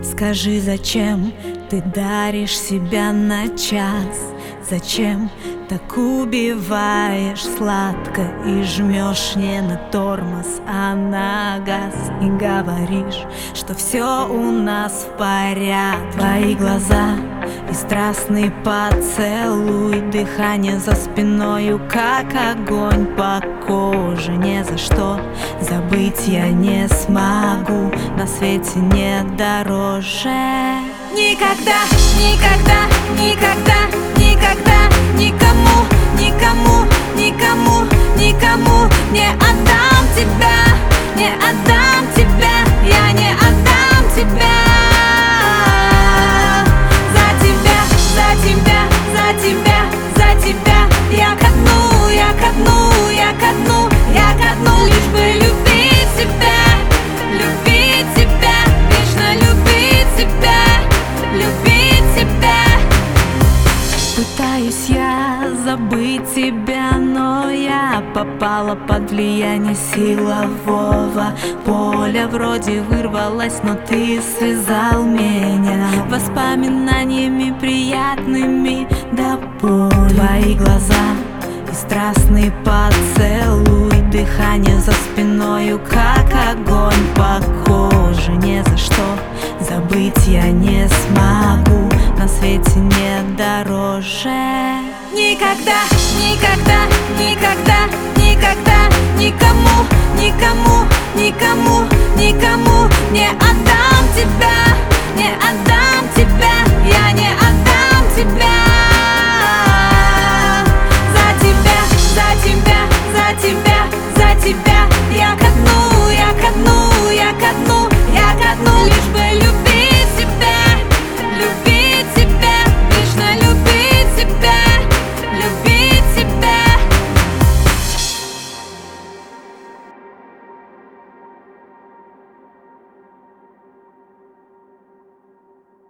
Скажи, зачем ты даришь себя на час? Зачем так убиваешь сладко и жмешь не на тормоз, а на газ? И говоришь, что все у нас в порядке. Твои глаза и страстный поцелуй, дыхание за спиною, как огонь по коже. Ни за что забыть я не смогу, на свете нет дороже. Никогда, никогда, никогда, никогда никому, никому, никому, никому не отдам тебя, не отдам тебя, я не отдам тебя. За тебя, за тебя, за тебя, за тебя я ко дну, я ко дну, я ко дну, я ко дну, лишь бы любить тебя, любить тебя, вечно любить тебя, любить тебя. Пытаюсь я забыть тебя, но я попала под влияние силового поля. Вроде вырвалась, но ты связал меня воспоминаниями приятными до боли. Твои глаза и страстный поцелуй, дыхание за спиною, как огонь по коже. Ни за что забыть я не смогу, на свете нет дороже. Никогда, никогда, никогда, никогда никому, никому, никому, никому не отдам.